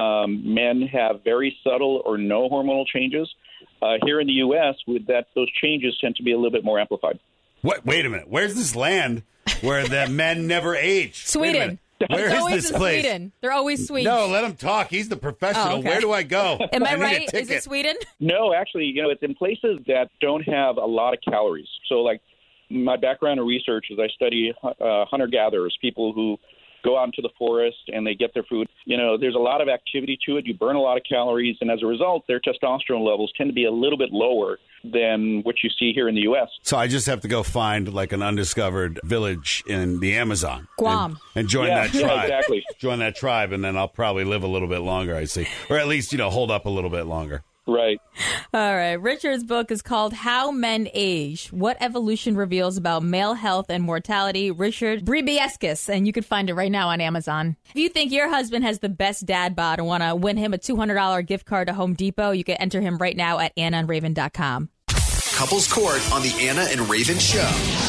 U: men have very subtle or no hormonal changes. Here in the U.S., those changes tend to be a little bit more amplified.
B: Wait a minute. Where's this land where the men never age?
A: Sweden.
B: Where is this place?
A: Sweden. They're always Swedish.
B: No, let him talk. He's the professional.
A: Oh, okay.
B: Where do I go?
A: Am I right? Is it Sweden?
U: No, actually, it's in places that don't have a lot of calories. So, my background in research is I study hunter-gatherers, people who go out into the forest and they get their food. You know, there's a lot of activity to it. You burn a lot of calories, and as a result, their testosterone levels tend to be a little bit lower than what you see here in the U.S.
B: So I just have to go find like an undiscovered village in the Amazon.
A: Guam.
B: And join
U: Yeah,
B: that tribe.
U: exactly.
B: Join that tribe, and then I'll probably live a little bit longer, I see. Or at least, hold up a little bit longer.
U: Right.
A: All right. Richard's book is called How Men Age, What Evolution Reveals About Male Health and Mortality. Richard Bribieskis, and you can find it right now on Amazon. If you think your husband has the best dad bod and want to win him a $200 gift card to Home Depot, you can enter him right now at AnnaandRaven.com.
D: Couples Court on the Anna and Raven Show.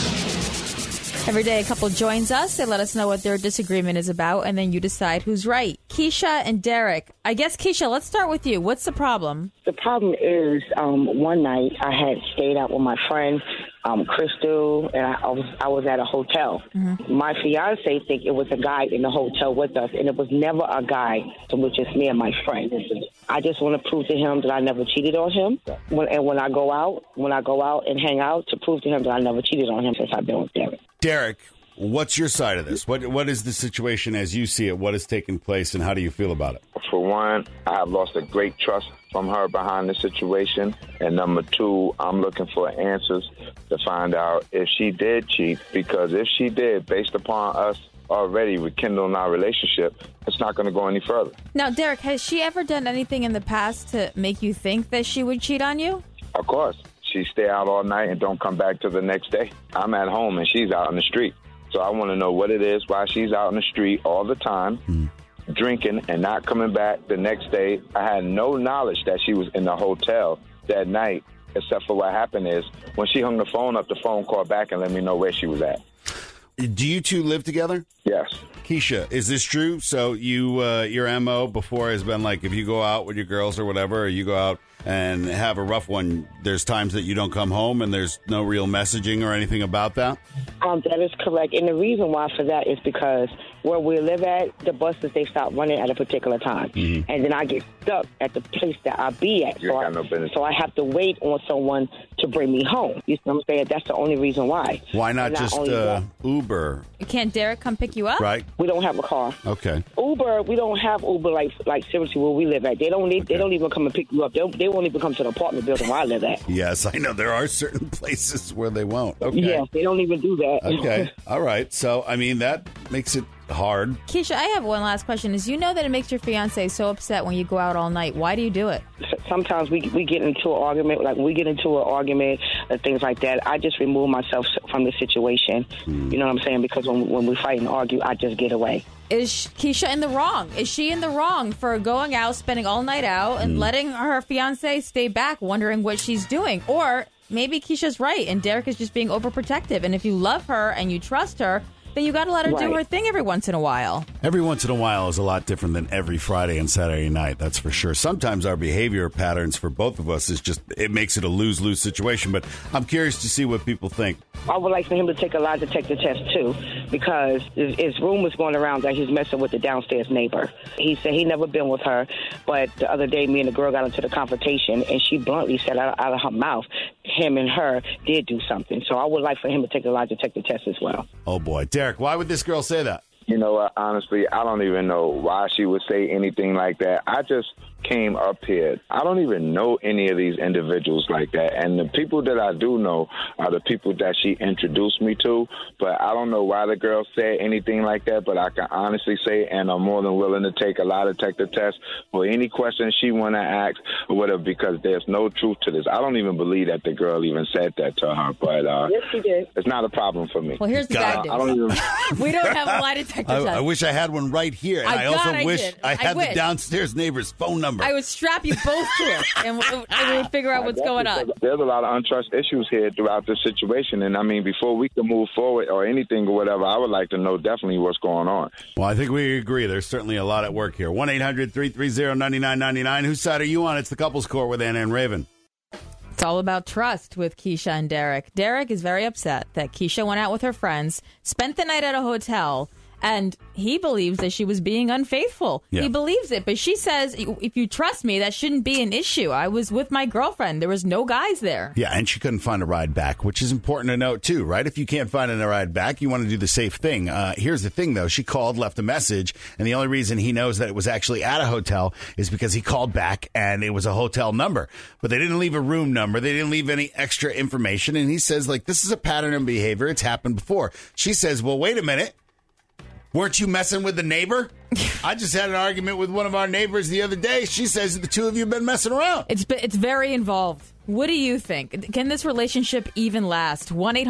A: Every day a couple joins us. They let us know what their disagreement is about, and then you decide who's right. Keisha and Derek. I guess, Keisha, let's start with you. What's the problem?
V: The problem is one night I had stayed out with my friend, Crystal, and I was at a hotel. Mm-hmm. My fiance think it was a guy in the hotel with us, and it was never a guy. It was just me and my friend. I just want to prove to him that I never cheated on him. When I go out and hang out, to prove to him that I never cheated on him since I've been with Derek.
B: Derek, what's your side of this? What is the situation as you see it? What has taken place, and how do you feel about it?
W: For one, I have lost a great trust from her behind the situation. And number two, I'm looking for answers to find out if she did cheat, because if she did, based upon us already rekindling our relationship, it's not going to go any further.
A: Now, Derek, has she ever done anything in the past to make you think that she would cheat on you?
W: Of course. She stay out all night and don't come back till the next day. I'm at home and she's out in the street. So I want to know what it is, why she's out in the street all the time, drinking and not coming back the next day. I had no knowledge that she was in the hotel that night, except for what happened is when she hung the phone up, the phone called back and let me know where she was at.
B: Do you two live together?
W: Yes.
B: Keisha, is this true? So your MO before has been like, if you go out with your girls or whatever, or you go out and have a rough one, there's times that you don't come home and there's no real messaging or anything about that?
V: That is correct. And the reason why for that is because where we live at, the buses, they stop running at a particular time. Mm-hmm. And then I get stuck at the place that I be at. So I have to wait on someone to bring me home. You see what I'm saying? That's the only reason why.
B: Why not just Uber?
A: Can't Derek come pick you up?
B: Right.
V: We don't have a car.
B: Okay.
V: Uber, we don't have Uber like seriously where we live at. They don't even come and pick you up. They won't even come to the apartment building where I live at.
B: Yes, I know. There are certain places where they won't. Okay.
V: Yeah, they don't even do that.
B: Okay. All right. So, I mean, that makes it hard.
A: Keisha, I have one last question. Is you know that it makes your fiance so upset when you go out all night. Why do you do it?
V: Sometimes we get into an argument, and things like that. I just remove myself from the situation. You know what I'm saying? Because when we fight and argue, I just get away.
A: Is Keisha in the wrong? Is she in the wrong for going out, spending all night out, and letting her fiance stay back, wondering what she's doing? Or maybe Keisha's right, and Derek is just being overprotective. And if you love her and you trust her, then you got to let her do her thing every once in a while.
B: Every once in a while is a lot different than every Friday and Saturday night, that's for sure. Sometimes our behavior patterns for both of us is just, it makes it a lose-lose situation. But I'm curious to see what people think.
V: I would like for him to take a lie detector test, too, because there's rumors going around that he's messing with the downstairs neighbor. He said he never been with her, but the other day me and the girl got into the confrontation, and she bluntly said out of her mouth, him and her did do something. So I would like for him to take a lie detector test as well.
B: Oh, boy. Derek, why would this girl say that?
W: You know what? Honestly, I don't even know why she would say anything like that. I just came up here. I don't even know any of these individuals like that. And the people that I do know are the people that she introduced me to. But I don't know why the girl said anything like that. But I can honestly say, and I'm more than willing to take a lie detector test for any questions she want to ask or whatever, because there's no truth to this. I don't even believe that the girl even said that to her. But
V: yes, she did.
W: It's not a problem for me.
A: Well, here's the bad news. We don't have a lie detector test.
B: I wish I had one right here. And I also wish I had the downstairs neighbor's phone number.
A: I would strap you both to it, and we would figure out what's going on.
W: There's a lot of untrust issues here throughout this situation. And, I mean, before we can move forward or anything or whatever, I would like to know definitely what's going on.
B: Well, I think we agree. There's certainly a lot at work here. 1-800-330-9999. Whose side are you on? It's the Couples Court with Anna and Raven.
A: It's all about trust with Keisha and Derek. Derek is very upset that Keisha went out with her friends, spent the night at a hotel, And he believes that she was being unfaithful.
B: Yeah.
A: He believes it. But she says, if you trust me, that shouldn't be an issue. I was with my girlfriend. There was no guys there.
B: Yeah, and she couldn't find a ride back, which is important to note, too, right? If you can't find a ride back, you want to do the safe thing. Here's the thing, though. She called, left a message, and the only reason he knows that it was actually at a hotel is because he called back, and it was a hotel number. But they didn't leave a room number. They didn't leave any extra information. And he says, like, this is a pattern of behavior. It's happened before. She says, well, wait a minute. Weren't you messing with the neighbor? I just had an argument with one of our neighbors the other day. She says the two of you have been messing around.
A: It's very involved. What do you think? Can this relationship even last?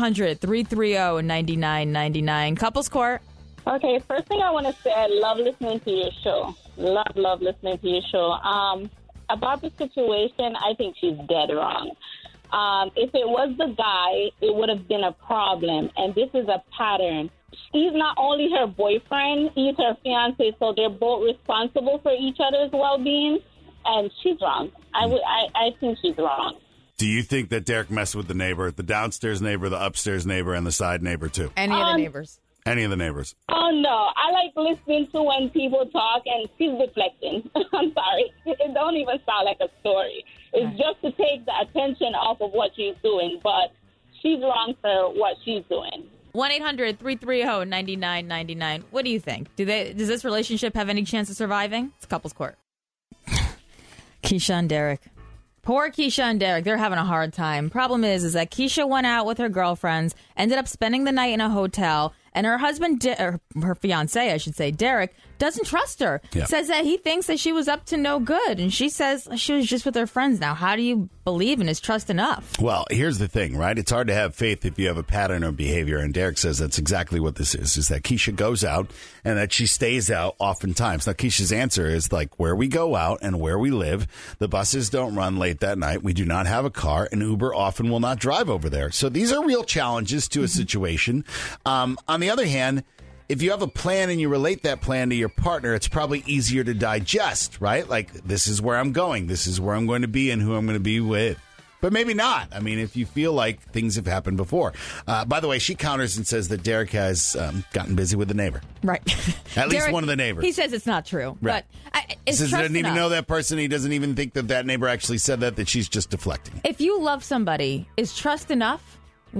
A: 1-800-330-9999. Couples Court.
C: Okay, first thing I want to say, I love listening to your show. Love listening to your show. About the situation, I think she's dead wrong. If it was the guy, it would have been a problem. And this is a pattern. He's not only her boyfriend, he's her fiance, so they're both responsible for each other's well-being, and she's wrong. I think she's wrong.
B: Do you think that Derek messed with the neighbor, the downstairs neighbor, the upstairs neighbor, and the side neighbor, too?
A: Any of the neighbors?
B: Any of the neighbors.
C: Oh, no. I like listening to when people talk, and she's deflecting. I'm sorry. It don't even sound like a story. It's just to take the attention off of what she's doing, but she's wrong for what she's doing.
A: 1-800-330-9999. What do you think? Does this relationship have any chance of surviving? It's Couples Court. Keisha and Derek. Poor Keisha and Derek. They're having a hard time. Problem is that Keisha went out with her girlfriends, ended up spending the night in a hotel, and her husband, or her fiance, I should say, Derek, doesn't trust her.
B: Yeah.
A: Says that he thinks that she was up to no good, and she says she was just with her friends. Now, how do you believe in his trust enough?
B: Well, here's the thing, right? It's hard to have faith if you have a pattern of behavior, and Derek says that's exactly what this is that Keisha goes out and that she stays out oftentimes. Now, Keisha's answer is like where we go out and where we live, the buses don't run late that night. We do not have a car, and Uber often will not drive over there. So these are real challenges to a situation. On the other hand, if you have a plan and you relate that plan to your partner, it's probably easier to digest, right? Like, this is where I'm going. This is where I'm going to be and who I'm going to be with. But maybe not. I mean, if you feel like things have happened before. By the way, she counters and says that Derek has gotten busy with the neighbor.
A: Right.
B: At least one of the neighbors.
A: He says it's not true.
B: Right.
A: But
B: He
A: it's
B: says he doesn't even
A: enough.
B: know that person. He doesn't even think that neighbor actually said that she's just deflecting.
A: If you love somebody, is trust enough?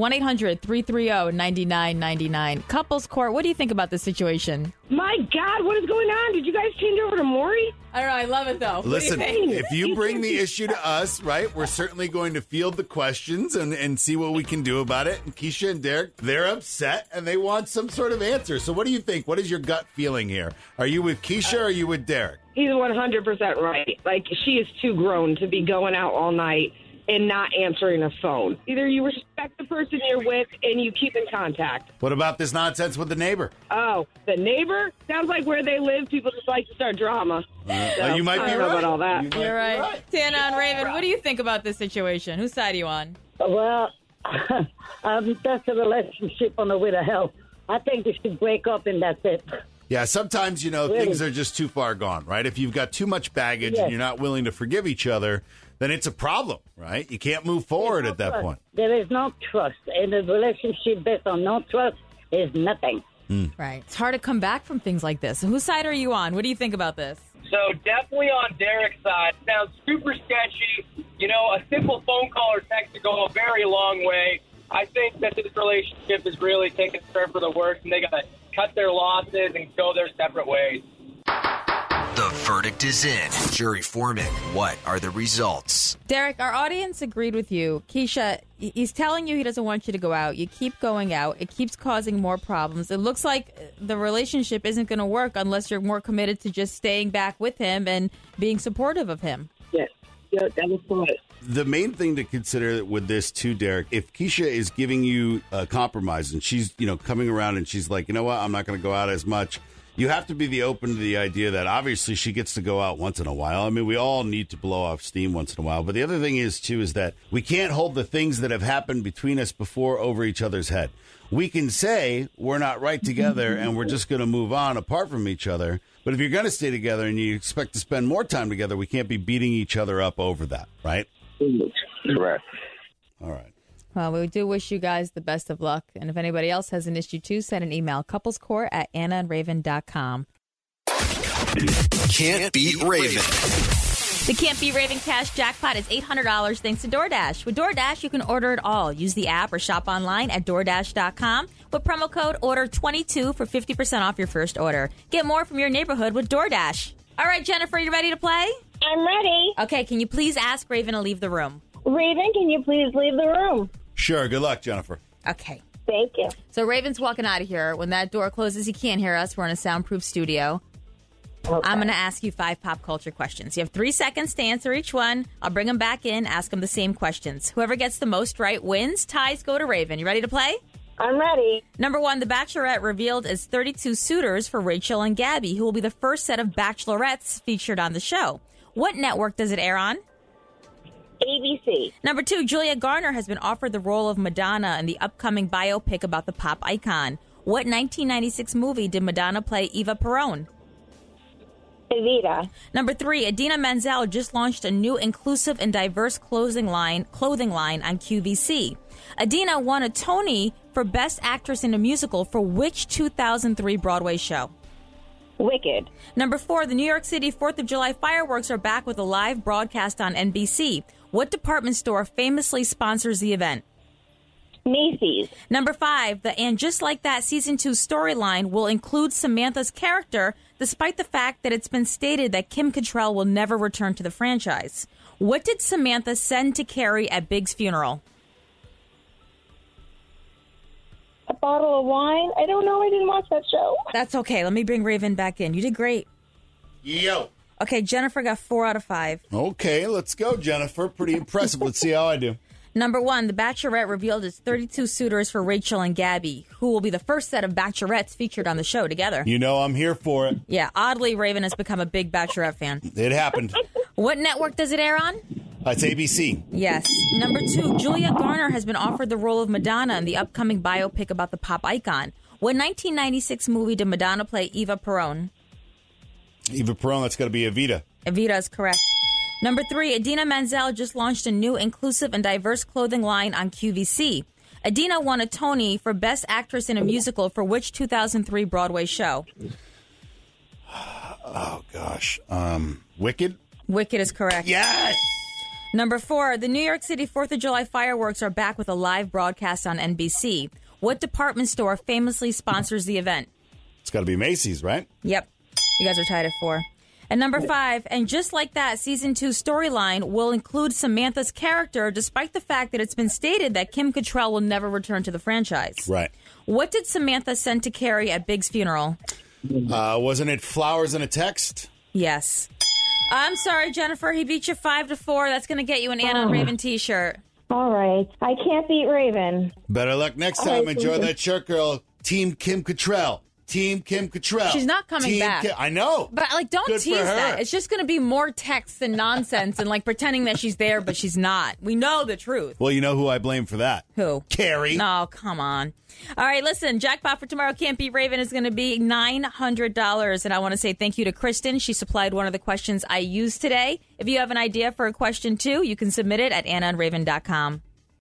A: 1-800-330-9999. Couples Court, what do you think about this situation?
E: My God, what is going on? Did you guys change over to Maury?
A: I don't know. I love it, though.
B: Listen, if you bring the issue to us, right, we're certainly going to field the questions and see what we can do about it. And Keisha and Derek, they're upset and they want some sort of answer. So what do you think? What is your gut feeling here? Are you with Keisha or are you with Derek?
E: He's 100% right. Like, she is too grown to be going out all night and not answering a phone. Either you respect the person you're with and you keep in contact.
B: What about this nonsense with the neighbor?
E: Oh, the neighbor? Sounds like where they live, people just like to start drama. So,
B: you might
E: I
B: be
E: don't know
B: right.
E: about all that.
A: You're right. Tana and Raven, what do you think about this situation? Whose side are you on?
F: Well, that's a relationship on the way to hell. I think they should break up and that's it.
B: Yeah, sometimes,
F: Really?
B: things are just too far gone, right? If you've got too much baggage
F: Yes.
B: and you're not willing to forgive each other, then it's a problem, right? You can't move forward at that
F: Trust.
B: point.
F: There is no trust. And a relationship based on no trust is nothing.
A: Right. It's hard to come back from things like this. Whose side are you on? What do you think about this?
X: So definitely on Derek's side. Sounds super sketchy. You know, a simple phone call or text to go a very long way. I think that this relationship is really taking a turn for the worse, and they got to cut their losses and go their separate ways.
D: The verdict is in. Jury foreman, what are the results?
A: Derek, our audience agreed with you. Keisha, he's telling you he doesn't want you to go out. You keep going out. It keeps causing more problems. It looks like the relationship isn't going to work unless you're more committed to just staying back with him and being supportive of him.
F: Yes. Yeah, that was right.
B: The main thing to consider with this too, Derek, if Keisha is giving you a compromise and she's, coming around and she's like, you know what, I'm not going to go out as much. You have to be open to the idea that obviously she gets to go out once in a while. I mean, we all need to blow off steam once in a while. But the other thing is, too, is that we can't hold the things that have happened between us before over each other's head. We can say we're not right together and we're just going to move on apart from each other. But if you're going to stay together and you expect to spend more time together, we can't be beating each other up over that, right?
W: Correct.
B: All right.
A: Well, we do wish you guys the best of luck. And if anybody else has an issue too, send an email, couplescourt@annaandraven.com.
D: Can't beat Raven.
A: The Can't Beat Raven cash jackpot is $800 thanks to DoorDash. With DoorDash, you can order it all. Use the app or shop online at DoorDash.com with promo code ORDER22 for 50% off your first order. Get more from your neighborhood with DoorDash. All right, Jennifer, you ready to play?
G: I'm ready.
A: Okay, can you please ask Raven to leave the room?
G: Raven, can you please leave the room?
B: Sure. Good luck, Jennifer.
A: Okay.
G: Thank you.
A: So Raven's walking out of here. When that door closes, he can't hear us. We're in a soundproof studio. Okay. I'm going to ask you 5 pop culture questions. You have 3 seconds to answer each one. I'll bring them back in, ask them the same questions. Whoever gets the most right wins. Ties go to Raven. You ready to play?
G: I'm ready.
A: Number 1, The Bachelorette revealed as 32 suitors for Rachel and Gabby, who will be the first set of bachelorettes featured on the show. What network does it air on?
G: ABC.
A: Number 2, Julia Garner has been offered the role of Madonna in the upcoming biopic about the pop icon. What 1996 movie did Madonna play Eva Perón?
G: Evita.
A: Number 3, Idina Menzel just launched a new inclusive and diverse clothing line on QVC. Idina won a Tony for Best Actress in a Musical for which 2003 Broadway show?
G: Wicked.
A: Number 4, the New York City 4th of July fireworks are back with a live broadcast on NBC. What department store famously sponsors the event?
G: Macy's.
A: Number 5, the And Just Like That Season 2 storyline will include Samantha's character, despite the fact that it's been stated that Kim Cattrall will never return to the franchise. What did Samantha send to Carrie at Big's funeral?
G: A bottle of wine? I don't know. I didn't watch that show.
A: That's okay. Let me bring Raven back in. You did great.
B: Yo.
A: Okay, Jennifer got 4 out of 5.
B: Okay, let's go, Jennifer. Pretty impressive. Let's see how I do.
A: Number 1, The Bachelorette revealed its 32 suitors for Rachel and Gabby, who will be the first set of bachelorettes featured on the show together.
B: You know I'm here for it.
A: Yeah, oddly, Raven has become a big Bachelorette fan.
B: It happened.
A: What network does it air on?
B: It's ABC.
A: Yes. Number 2, Julia Garner has been offered the role of Madonna in the upcoming biopic about the pop icon. What 1996 movie did Madonna play Eva Perón?
B: Eva Perón, that's got to be Evita.
A: Evita is correct. Number 3, Idina Menzel just launched a new inclusive and diverse clothing line on QVC. Idina won a Tony for Best Actress in a Musical for which 2003 Broadway show?
B: Oh, gosh. Wicked?
A: Wicked is correct.
B: Yes!
A: Number 4, the New York City 4th of July fireworks are back with a live broadcast on NBC. What department store famously sponsors the event?
B: It's got to be Macy's, right?
A: Yep. You guys are tied at 4. And number 5, And Just Like That Season 2 storyline will include Samantha's character, despite the fact that it's been stated that Kim Cattrall will never return to the franchise.
B: Right.
A: What did Samantha send to Carrie at Big's funeral?
B: Wasn't it flowers and a text?
A: Yes. I'm sorry, Jennifer. He beat you 5-4. That's going to get you an Anna and Raven t-shirt.
G: All right. I can't beat Raven.
B: Better luck next time. Enjoy that shirt, girl. Team Kim Cattrall. Team Kim Cattrall.
A: She's not coming back.
B: I know.
A: But, don't
B: Good
A: tease
B: for her.
A: that. It's just going to be more text and nonsense and, pretending that she's there, but she's not. We know the truth.
B: Well, you know who I blame for that?
A: Who?
B: Carrie.
A: No, come on. All right, listen. Jackpot for tomorrow, Can't Beat Raven, is going to be $900. And I want to say thank you to Kristen. She supplied one of the questions I used today. If you have an idea for a question, too, you can submit it at AnnaandRaven.com.